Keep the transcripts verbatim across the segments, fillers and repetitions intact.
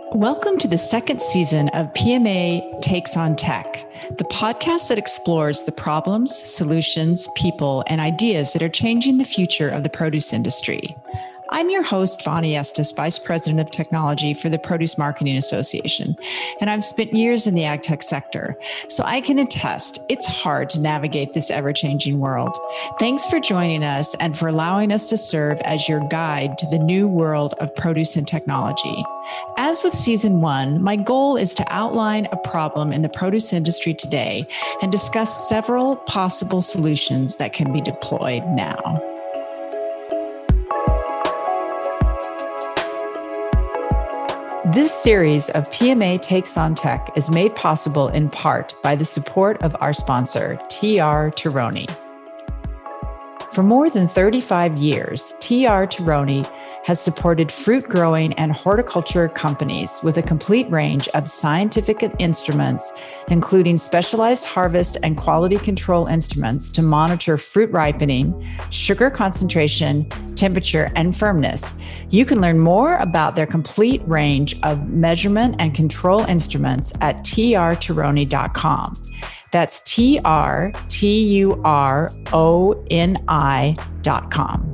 Welcome to the second season of P M A Takes on Tech, the podcast that explores the problems, solutions, people, and ideas that are changing the future of the produce industry. I'm your host, Vani Estes, Vice President of Technology for the Produce Marketing Association, and I've spent years in the ag tech sector, so I can attest it's hard to navigate this ever-changing world. Thanks for joining us and for allowing us to serve as your guide to the new world of produce and technology. As with season one, my goal is to outline a problem in the produce industry today and discuss several possible solutions that can be deployed now. This series of P M A Takes on Tech is made possible in part by the support of our sponsor, T R Tironi. For more than thirty-five years, T R Tironi has supported fruit growing and horticulture companies with a complete range of scientific instruments, including specialized harvest and quality control instruments to monitor fruit ripening, sugar concentration, temperature, and firmness. You can learn more about their complete range of measurement and control instruments at T R tironi dot com. That's T R T U R O N I dot com.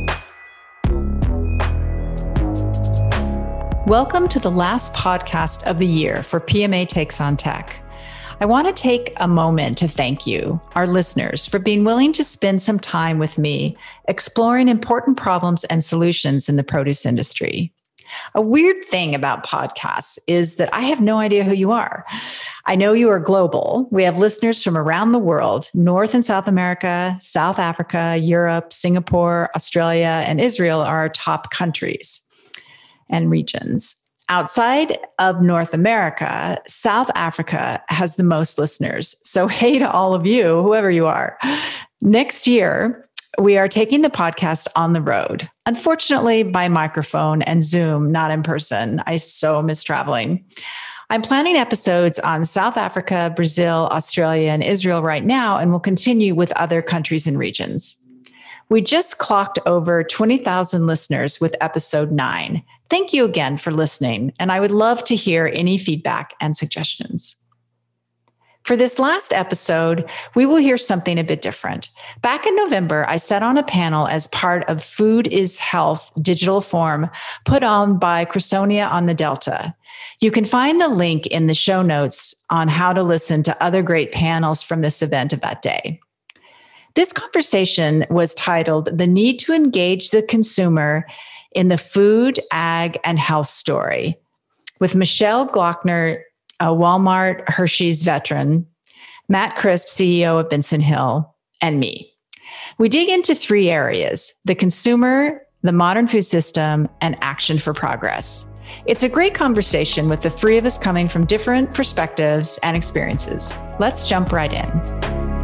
Welcome to the last podcast of the year for P M A Takes on Tech. I want to take a moment to thank you, our listeners, for being willing to spend some time with me exploring important problems and solutions in the produce industry. A weird thing about podcasts is that I have no idea who you are. I know you are global. We have listeners from around the world, North and South America, South Africa, Europe, Singapore, Australia, and Israel are our top countries and regions. Outside of North America, South Africa has the most listeners. So hey to all of you, whoever you are. Next year, we are taking the podcast on the road, unfortunately by microphone and Zoom, not in person. I so miss traveling. I'm planning episodes on South Africa, Brazil, Australia, and Israel right now, and will continue with other countries and regions. We just clocked over twenty thousand listeners with episode nine. Thank you again for listening, and I would love to hear any feedback and suggestions. For this last episode, we will hear something a bit different. Back in November, I sat on a panel as part of Food is Health digital forum put on by Cressonia on the Delta. You can find the link in the show notes on how to listen to other great panels from this event of that day. This conversation was titled The Need to Engage the Consumer in the Food, Ag, and Health Story with Michelle Gloeckner, a Walmart Hershey's veteran, Matt Crisp, C E O of Benson Hill, and me. We dig into three areas: the consumer, the modern food system, and action for progress. It's a great conversation with the three of us coming from different perspectives and experiences. Let's jump right in.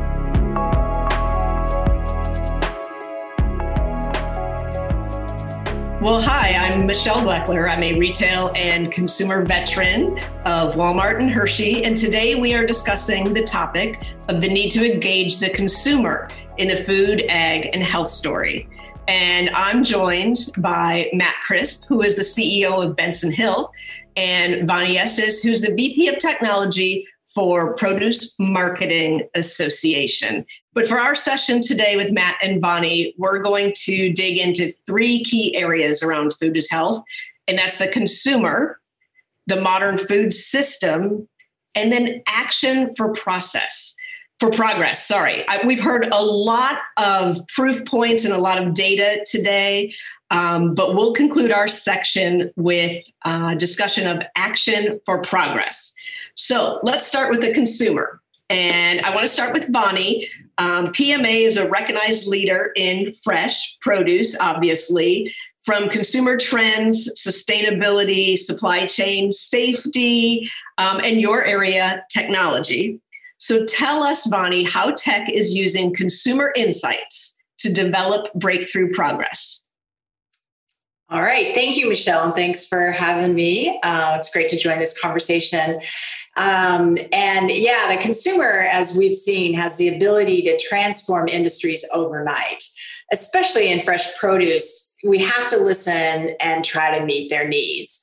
Well, hi, I'm Michelle Gloeckner. I'm a retail and consumer veteran of Walmart and Hershey, and today we are discussing the topic of the need to engage the consumer in the food, ag, and health story. And I'm joined by Matt Crisp, who is the C E O of Benson Hill, and Vani Estes, who's the V P of Technology for Produce Marketing Association. But for our session today with Matt and Vani, we're going to dig into three key areas around food is health, and that's the consumer, the modern food system, and then action for process, for progress. Sorry, I, we've heard a lot of proof points and a lot of data today, um, but we'll conclude our section with a discussion of action for progress. So let's start with the consumer. And I want to start with Vani. Um, P M A is a recognized leader in fresh produce, obviously, from consumer trends, sustainability, supply chain, safety, um, and your area, technology. So tell us, Vani, how tech is using consumer insights to develop breakthrough progress. All right. Thank you, Michelle. And thanks for having me. Uh, it's great to join this conversation. Um, and yeah, the consumer, as we've seen, has the ability to transform industries overnight, especially in fresh produce. We have to listen and try to meet their needs.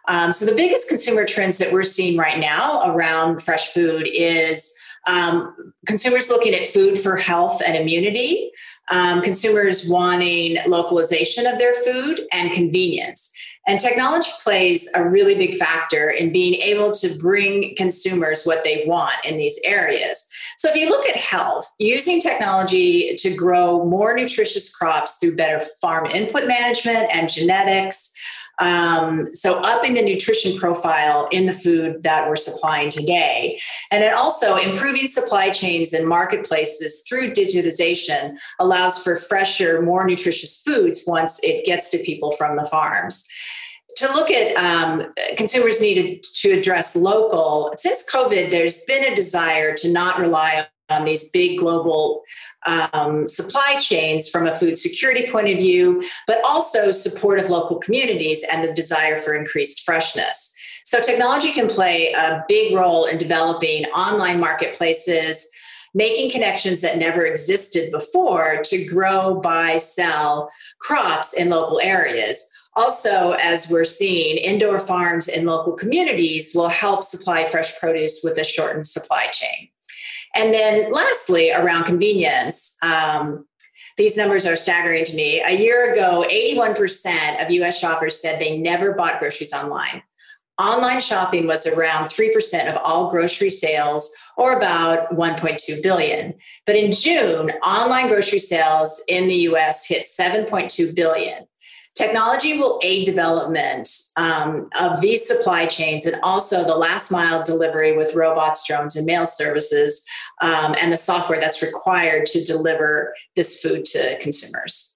Um, so the biggest consumer trends that we're seeing right now around fresh food is um, consumers looking at food for health and immunity, um, consumers wanting localization of their food and convenience. And technology plays a really big factor in being able to bring consumers what they want in these areas. So if you look at health, using technology to grow more nutritious crops through better farm input management and genetics, Um, so upping the nutrition profile in the food that we're supplying today. And then also improving supply chains and marketplaces through digitization allows for fresher, more nutritious foods once it gets to people from the farms. To look at um, consumers needed to address local, since COVID, there's been a desire to not rely on these big global um, supply chains from a food security point of view, but also support of local communities and the desire for increased freshness. So technology can play a big role in developing online marketplaces, making connections that never existed before to grow, buy, sell crops in local areas. Also, as we're seeing, indoor farms in local communities will help supply fresh produce with a shortened supply chain. And then lastly, around convenience, um, these numbers are staggering to me. A year ago, eighty-one percent of U S shoppers said they never bought groceries online. Online shopping was around three percent of all grocery sales, or about one point two billion. But in June, online grocery sales in the U S hit seven point two billion. Technology will aid development um, of these supply chains and also the last mile delivery with robots, drones, and mail services, um, and the software that's required to deliver this food to consumers.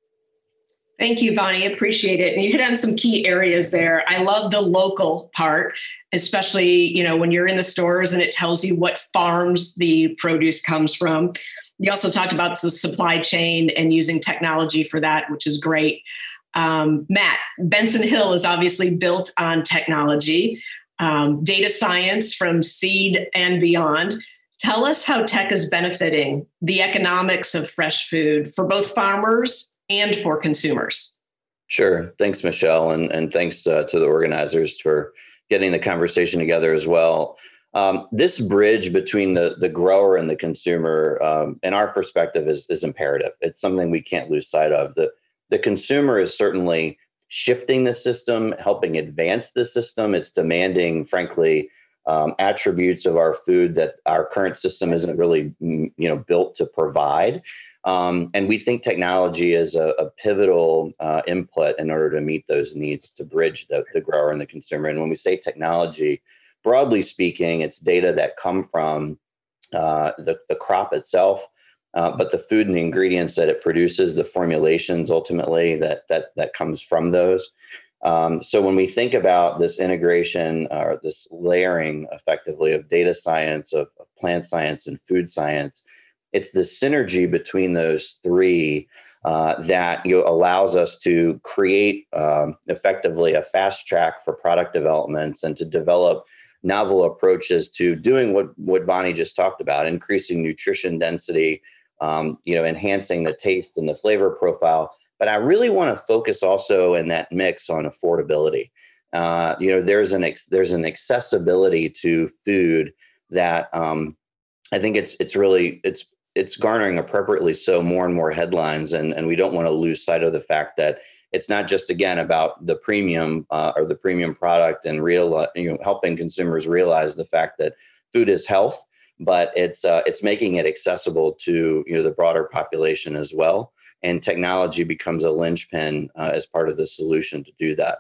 Thank you, Bonnie. Appreciate it. And you hit on some key areas there. I love the local part, especially, you know, when you're in the stores and it tells you what farms the produce comes from. You also talked about the supply chain and using technology for that, which is great. Um, Matt, Benson Hill is obviously built on technology, um, data science from seed and beyond. Tell us how tech is benefiting the economics of fresh food for both farmers and for consumers. Sure. Thanks, Michelle. And, and thanks uh, to the organizers for getting the conversation together as well. Um, this bridge between the, the grower and the consumer, um, in our perspective, is, is imperative. It's something we can't lose sight of. The, the consumer is certainly shifting the system, helping advance the system. It's demanding, frankly, um, attributes of our food that our current system isn't really, you know, built to provide. Um, and we think technology is a, a pivotal uh, input in order to meet those needs, to bridge the, the grower and the consumer. And when we say technology, broadly speaking, it's data that come from uh, the, the crop itself, uh, but the food and the ingredients that it produces, the formulations ultimately that that that comes from those. Um, so when we think about this integration or this layering effectively of data science, of, of plant science and food science, it's the synergy between those three uh, that you know, allows us to create um, effectively a fast track for product developments and to develop novel approaches to doing what, what Bonnie just talked about, increasing nutrition density, um, you know, enhancing the taste and the flavor profile. But I really want to focus also in that mix on affordability. Uh, you know, there's an ex- there's an accessibility to food that um, I think it's it's really it's it's garnering appropriately so more and more headlines, and and we don't want to lose sight of the fact that it's not just, again, about the premium uh, or the premium product and real, uh, you know, helping consumers realize the fact that food is health, but it's uh, it's making it accessible to, you know, the broader population as well. And technology becomes a linchpin uh, as part of the solution to do that.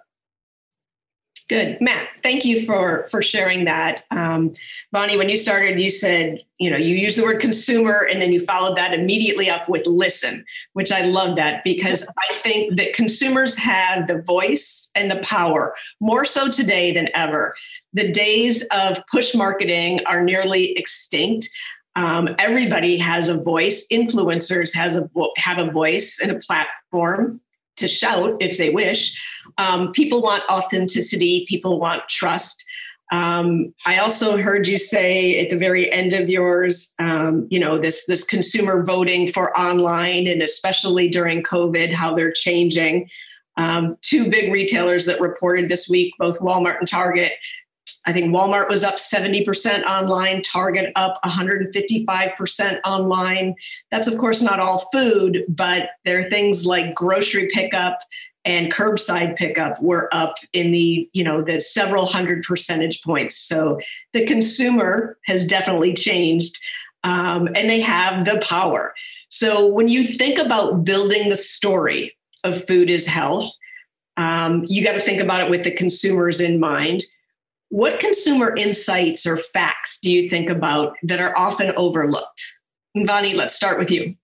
Good. Matt, thank you for, for sharing that. Um, Bonnie, when you started, you said, you know, you used the word consumer and then you followed that immediately up with listen, which I love that because I think that consumers have the voice and the power more so today than ever. The days of push marketing are nearly extinct. Um, everybody has a voice. Influencers has a have a voice and a platform to shout if they wish. Um, people want authenticity. People want trust. Um, I also heard you say at the very end of yours, um, you know, this this consumer voting for online, and especially during COVID, how they're changing. Um, two big retailers that reported this week, both Walmart and Target. I think Walmart was up seventy percent online, Target up one hundred fifty-five percent online. That's, of course, not all food, but there are things like grocery pickup and curbside pickup were up in the, you know, the several hundred percentage points. So the consumer has definitely changed, um, and they have the power. So when you think about building the story of food is health, um, you got to think about it with the consumers in mind. What consumer insights or facts do you think about that are often overlooked? And Vani, let's start with you.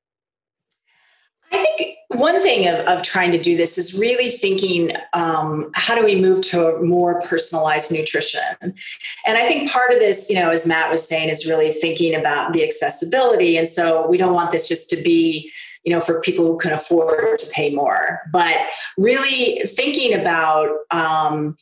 I think one thing of, of trying to do this is really thinking, um, how do we move to a more personalized nutrition? And I think part of this, you know, as Matt was saying, is really thinking about the accessibility. And so we don't want this just to be, you know, for people who can afford to pay more, but really thinking about, um,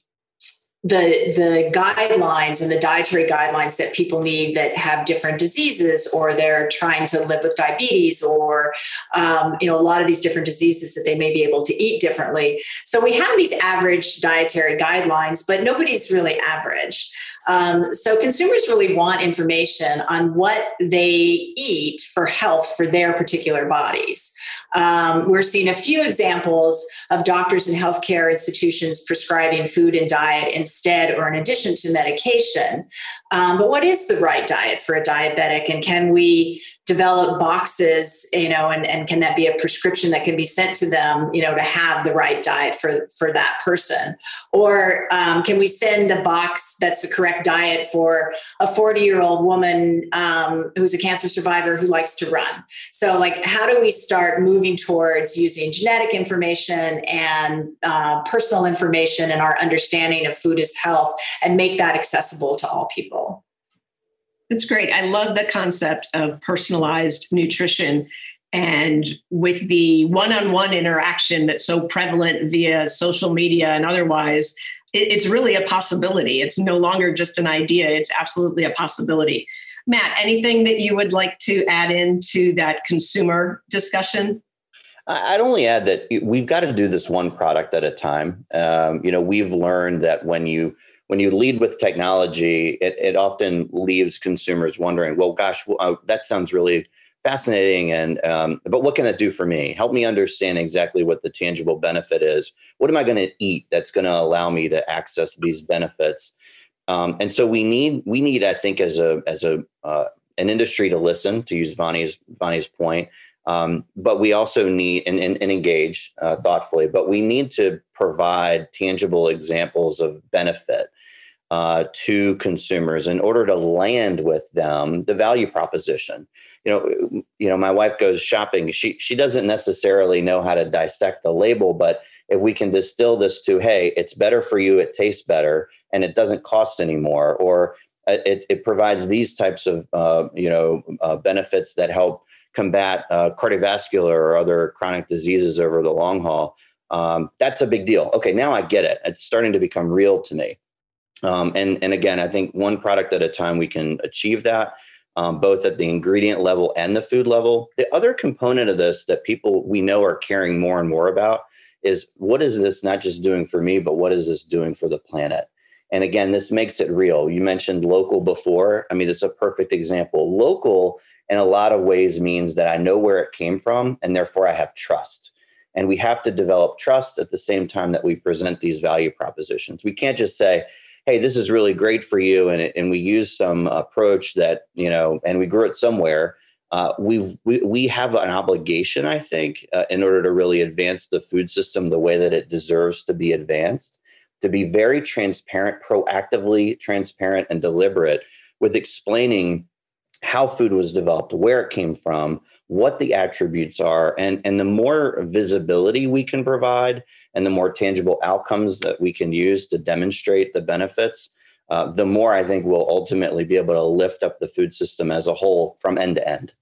the the guidelines and the dietary guidelines that people need that have different diseases, or they're trying to live with diabetes, or um, you know, a lot of these different diseases that they may be able to eat differently. So we have these average dietary guidelines, but nobody's really average. Um, so consumers really want information on what they eat for health for their particular bodies. Um, we're seeing a few examples of doctors and healthcare institutions prescribing food and diet instead or in addition to medication. Um, but what is the right diet for a diabetic? And can we develop boxes, you know, and, and can that be a prescription that can be sent to them, you know, to have the right diet for, for that person? Or um, can we send a box that's the correct diet for a forty-year-old woman um, who's a cancer survivor who likes to run? So, like, how do we start moving towards using genetic information and uh, personal information and our understanding of food as health and make that accessible to all people? That's great. I love the concept of personalized nutrition, and with the one-on-one interaction that's so prevalent via social media and otherwise, it, it's really a possibility. It's no longer just an idea. It's absolutely a possibility. Matt, anything that you would like to add into that consumer discussion? I'd only add that we've got to do this one product at a time. Um, you know, we've learned that when you When you lead with technology, it, it often leaves consumers wondering, well, gosh, well, uh, that sounds really fascinating. And um, but what can it do for me? Help me understand exactly what the tangible benefit is. What am I going to eat that's going to allow me to access these benefits? Um, and so we need, we need, I think, as a as a uh, an industry to listen, to use Vani's Vani's point. Um, but we also need and, and, and engage uh, thoughtfully. But we need to provide tangible examples of benefit uh, to consumers in order to land with them the value proposition. You know, you know, my wife goes shopping. She she doesn't necessarily know how to dissect the label, but if we can distill this to, hey, it's better for you, it tastes better, and it doesn't cost anymore, or it it provides these types of uh, you know uh, benefits that help combat uh, cardiovascular or other chronic diseases over the long haul. Um, that's a big deal. Okay, now I get it. It's starting to become real to me. Um, and, and again, I think one product at a time we can achieve that, um, both at the ingredient level and the food level. The other component of this that people we know are caring more and more about is, what is this not just doing for me, but what is this doing for the planet? And again, this makes it real. You mentioned local before. I mean, it's a perfect example. Local in a lot of ways means that I know where it came from, and therefore I have trust. And we have to develop trust at the same time that we present these value propositions. We can't just say, hey, this is really great for you, and, and we use some approach that, you know, and we grew it somewhere. Uh, we we we have an obligation, I think, uh, in order to really advance the food system the way that it deserves to be advanced, to be very transparent, proactively transparent and deliberate with explaining how food was developed, where it came from, what the attributes are. And, and the more visibility we can provide and the more tangible outcomes that we can use to demonstrate the benefits, uh, the more I think we'll ultimately be able to lift up the food system as a whole from end to end.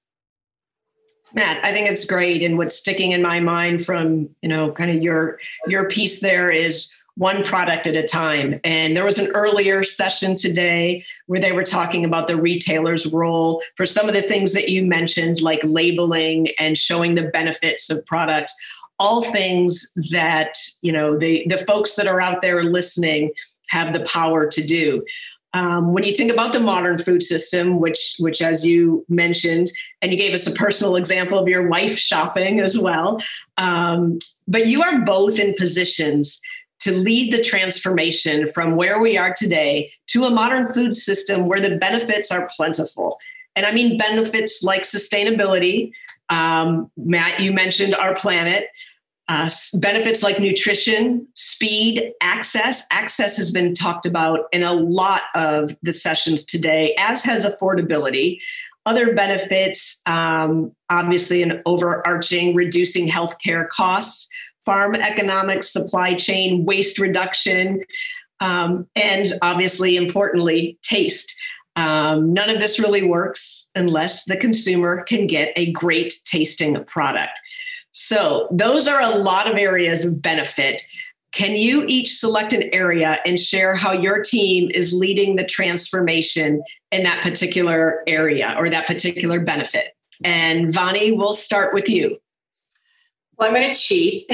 Matt, I think it's great. And what's sticking in my mind from, you know, kind of your, your piece there is one product at a time. And there was an earlier session today where they were talking about the retailer's role for some of the things that you mentioned, like labeling and showing the benefits of products. all things that, you know, the, the folks that are out there listening have the power to do. Um, when you think about the modern food system, which, which, as you mentioned, and you gave us a personal example of your wife shopping as well, um, but you are both in positions to lead the transformation from where we are today to a modern food system where the benefits are plentiful. And I mean benefits like sustainability. Um, Matt, you mentioned our planet. Uh, benefits like nutrition, speed, access. Access has been talked about in a lot of the sessions today, as has affordability. Other benefits, um, obviously an overarching reducing healthcare costs, farm economics, supply chain, waste reduction, um, and obviously, importantly, taste. Um, none of this really works unless the consumer can get a great tasting product. So those are a lot of areas of benefit. Can you each select an area and share how your team is leading the transformation in that particular area or that particular benefit? And Vani, we'll start with you. Well, I'm going to cheat.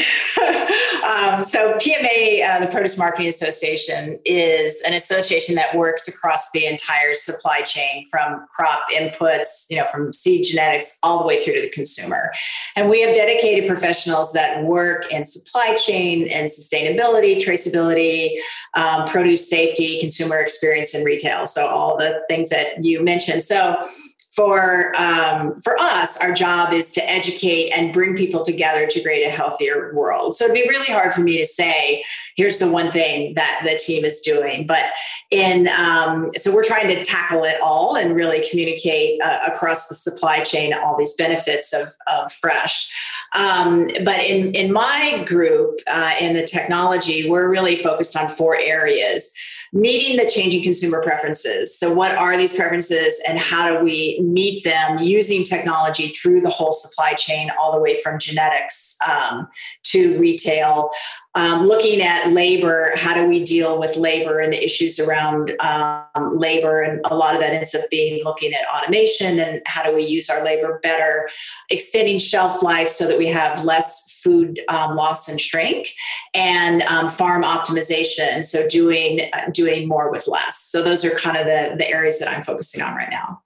um, so P M A, uh, the Produce Marketing Association, is an association that works across the entire supply chain, from crop inputs, you know, from seed genetics all the way through to the consumer. And we have dedicated professionals that work in supply chain and sustainability, traceability, um, produce safety, consumer experience, and retail. So all the things that you mentioned. So For um, for us, our job is to educate and bring people together to create a healthier world. So it'd be really hard for me to say, here's the one thing that the team is doing. But in um, so we're trying to tackle it all and really communicate uh, across the supply chain all these benefits of, of fresh. Um, but in, in my group, uh, in the technology, we're really focused on four areas. Meeting the changing consumer preferences. So what are these preferences and how do we meet them using technology through the whole supply chain, all the way from genetics um, to retail? Um, looking at labor, how do we deal with labor and the issues around um, labor? And a lot of that ends up being looking at automation and how do we use our labor better, extending shelf life so that we have less food um, loss and shrink, and um, farm optimization. So doing uh, doing more with less. So those are kind of the, the areas that I'm focusing on right now.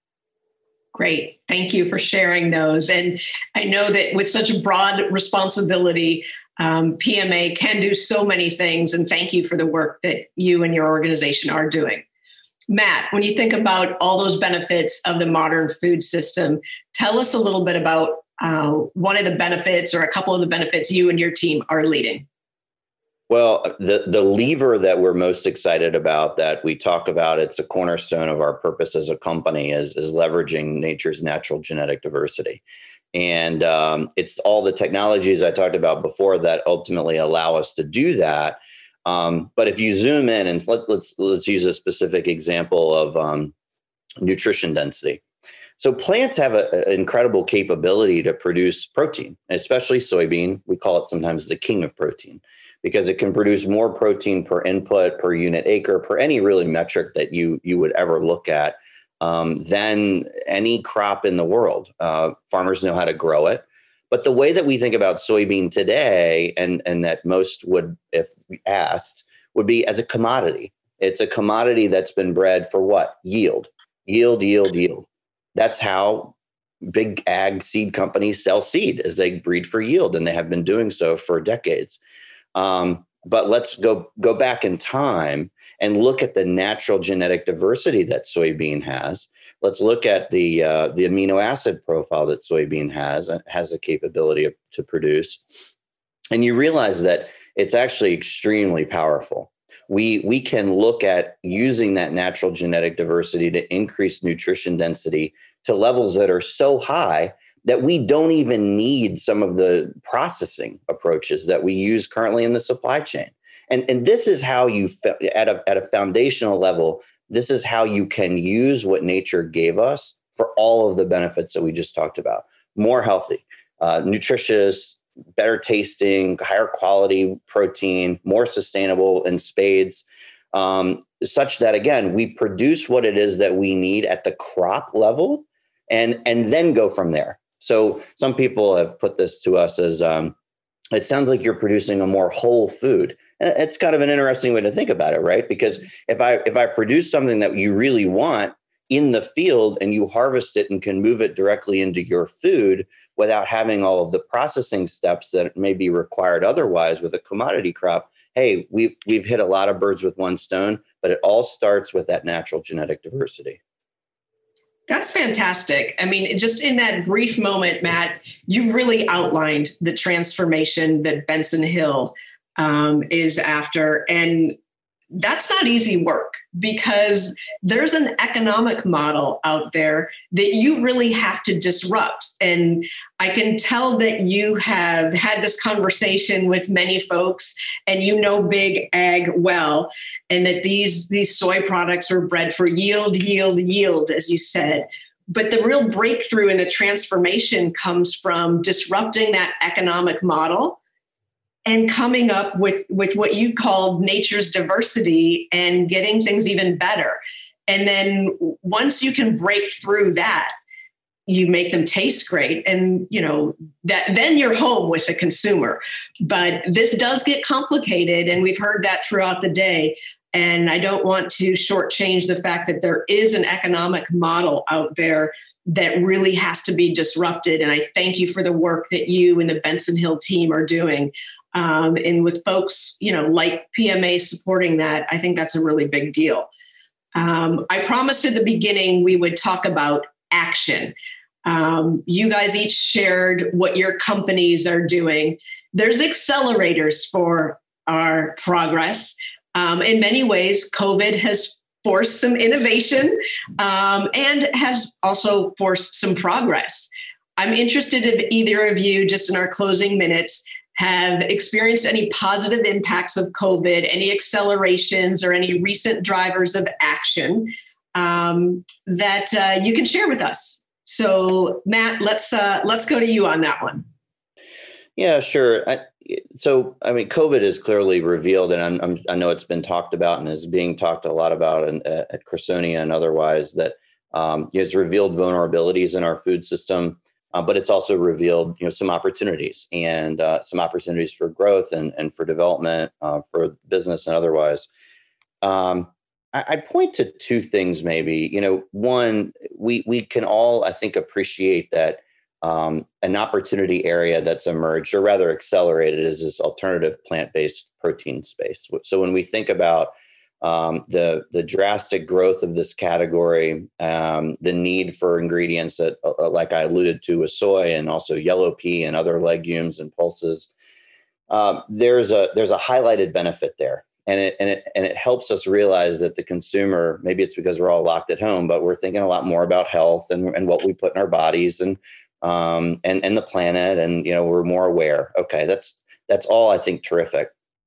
Great. Thank you for sharing those. And I know that with such a broad responsibility, um, P M A can do so many things. And thank you for the work that you and your organization are doing. Matt, when you think about all those benefits of the modern food system, tell us a little bit about uh, one of the benefits or a couple of the benefits you and your team are leading. Well, the, the lever that we're most excited about, that we talk about, it's a cornerstone of our purpose as a company, is, is leveraging nature's natural genetic diversity. And um, it's all the technologies I talked about before that ultimately allow us to do that. Um, but if you zoom in and let, let's let's use a specific example of um, nutrition density. So plants have an incredible capability to produce protein, especially soybean. We call it sometimes the king of protein, because it can produce more protein per input, per unit acre, per any really metric that you you would ever look at, um, than any crop in the world. Uh, farmers know how to grow it. But the way that we think about soybean today, and, and that most would, if asked, would be as a commodity. It's a commodity that's been bred for what? Yield, yield, yield, yield. That's how big ag seed companies sell seed, as they breed for yield, and they have been doing so for decades. Um, but let's go go back in time and look at the natural genetic diversity that soybean has. Let's look at the uh, the amino acid profile that soybean has and has the capability of, to produce. And you realize that it's actually extremely powerful. We, we can look at using that natural genetic diversity to increase nutrition density to levels that are so high that we don't even need some of the processing approaches that we use currently in the supply chain. And, and this is how you, at a, at a foundational level, this is how you can use what nature gave us for all of the benefits that we just talked about. More healthy, uh, nutritious, better tasting, higher quality protein, more sustainable in spades, um, such that, again, we produce what it is that we need at the crop level and, and then go from there. So some people have put this to us as, um, it sounds like you're producing a more whole food. And it's kind of an interesting way to think about it, right? Because if I if I produce something that you really want in the field and you harvest it and can move it directly into your food without having all of the processing steps that may be required otherwise with a commodity crop, hey, we've we've hit a lot of birds with one stone, but it all starts with that natural genetic diversity. That's fantastic. I mean, just in that brief moment, Matt, you really outlined the transformation that Benson Hill um, is after. And that's not easy work, because there's an economic model out there that you really have to disrupt. And I can tell that you have had this conversation with many folks, and you know big ag well, and that these, these soy products are bred for yield, yield, yield, as you said. But the real breakthrough in the transformation comes from disrupting that economic model and coming up with, with what you called nature's diversity and getting things even better. And then once you can break through that, you make them taste great. And, you know, that then you're home with the consumer. But this does get complicated, and we've heard that throughout the day. And I don't want to shortchange the fact that there is an economic model out there that really has to be disrupted. And I thank you for the work that you and the Benson Hill team are doing. Um, and with folks, you know, like P M A supporting that, I think that's a really big deal. Um, I promised at the beginning we would talk about action. Um, you guys each shared what your companies are doing. There's accelerators for our progress. Um, in many ways, COVID has forced some innovation um, and has also forced some progress. I'm interested if either of you, just in our closing minutes, have experienced any positive impacts of COVID, any accelerations or any recent drivers of action um, that uh, you can share with us. So, Matt, let's uh, let's go to you on that one. Yeah, sure. I, so, I mean, COVID is clearly revealed, and I'm, I'm, I know it's been talked about and is being talked a lot about in, uh, at Cressonia and otherwise, that um, it's revealed vulnerabilities in our food system. Uh, but it's also revealed, you know, some opportunities and uh, some opportunities for growth and, and for development, uh, for business and otherwise. Um, I, I point to two things, maybe. You know, one, we we can all, I think, appreciate that um, an opportunity area that's emerged, or rather accelerated, is this alternative plant-based protein space. So when we think about Um, the the drastic growth of this category, um, the need for ingredients that, uh, like I alluded to, with soy and also yellow pea and other legumes and pulses, um, there's a there's a highlighted benefit there, and it and it and it helps us realize that the consumer, maybe it's because we're all locked at home, but we're thinking a lot more about health and and what we put in our bodies and um, and and the planet, and you know we're more aware. Okay, that's that's all, I think, terrific.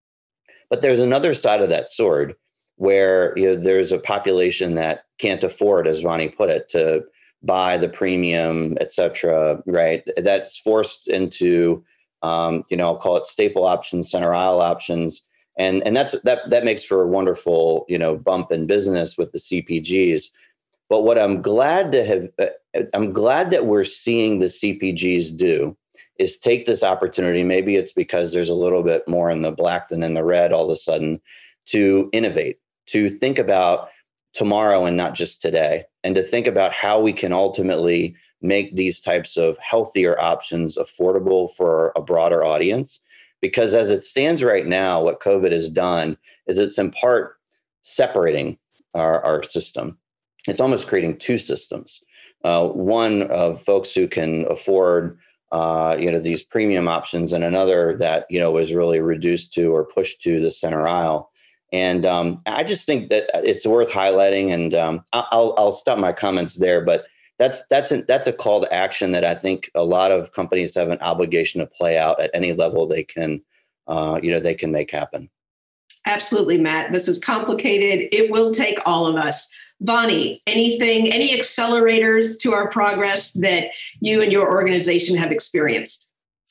But there's another side of that sword, where you know there's a population that can't afford, as Vonnie put it, to buy the premium, et cetera, right? That's forced into, um, you know, I'll call it staple options, center aisle options. And, and that's, that, that makes for a wonderful, you know, bump in business with the C P Gs. But what I'm glad to have, I'm glad that we're seeing the C P Gs do is take this opportunity. Maybe it's because there's a little bit more in the black than in the red all of a sudden, to innovate, to think about tomorrow and not just today, and to think about how we can ultimately make these types of healthier options affordable for a broader audience. Because as it stands right now, what COVID has done is it's in part separating our, our system. It's almost creating two systems. Uh, one of folks who can afford uh, you know, these premium options, and another that, you know, is really reduced to or pushed to the center aisle. And um, I just think that it's worth highlighting, and um, I'll, I'll stop my comments there. But that's that's a, that's a call to action that I think a lot of companies have an obligation to play out at any level they can, uh, you know, they can make happen. Absolutely, Matt. This is complicated. It will take all of us. Vonnie, anything, any accelerators to our progress that you and your organization have experienced?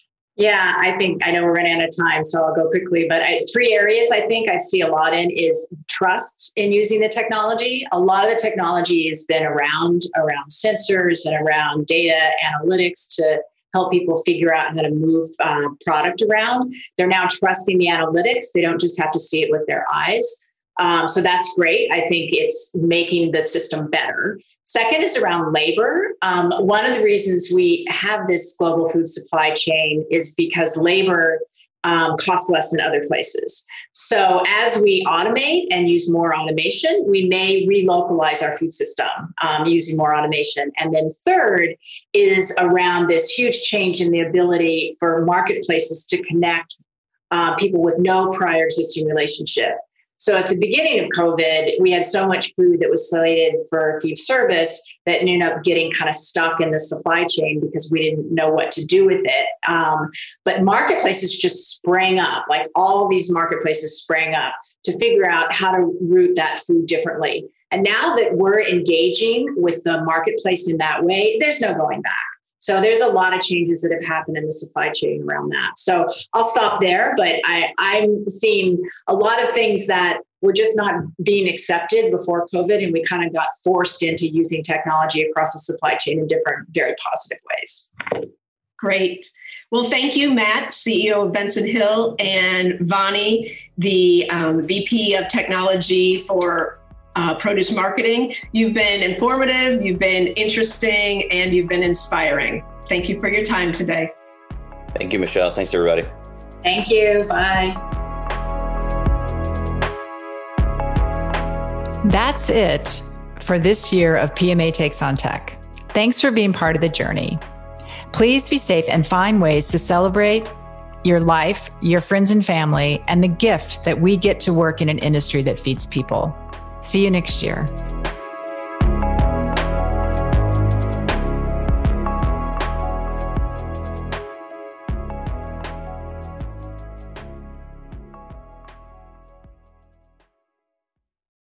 Yeah, I think, I know we're running out of time, so I'll go quickly, but I, three areas I think I see a lot in is trust in using the technology. A lot of the technology has been around, around sensors and around data analytics to help people figure out how to move uh, product around. They're now trusting the analytics. They don't just have to see it with their eyes. Um, so that's great. I think it's making the system better. Second is around labor. Um, one of the reasons we have this global food supply chain is because labor um, costs less than other places. So as we automate and use more automation, we may relocalize our food system um, using more automation. And then third is around this huge change in the ability for marketplaces to connect uh, people with no prior existing relationship. So at the beginning of COVID, we had so much food that was slated for food service that ended up getting kind of stuck in the supply chain because we didn't know what to do with it. Um, but marketplaces just sprang up, like all these marketplaces sprang up to figure out how to route that food differently. And now that we're engaging with the marketplace in that way, there's no going back. So there's a lot of changes that have happened in the supply chain around that. So I'll stop there, but I, I'm seeing a lot of things that were just not being accepted before COVID, and we kind of got forced into using technology across the supply chain in different, very positive ways. Great. Well, thank you, Matt, C E O of Benson Hill, and Vani, the um, V P of Technology for Uh, produce marketing. You've been informative, you've been interesting, and you've been inspiring. Thank you for your time today. Thank you, Michelle. Thanks, everybody. Thank you. Bye. That's it for this year of P M A Takes on Tech. Thanks for being part of the journey. Please be safe and find ways to celebrate your life, your friends and family, and the gift that we get to work in an industry that feeds people. See you next year.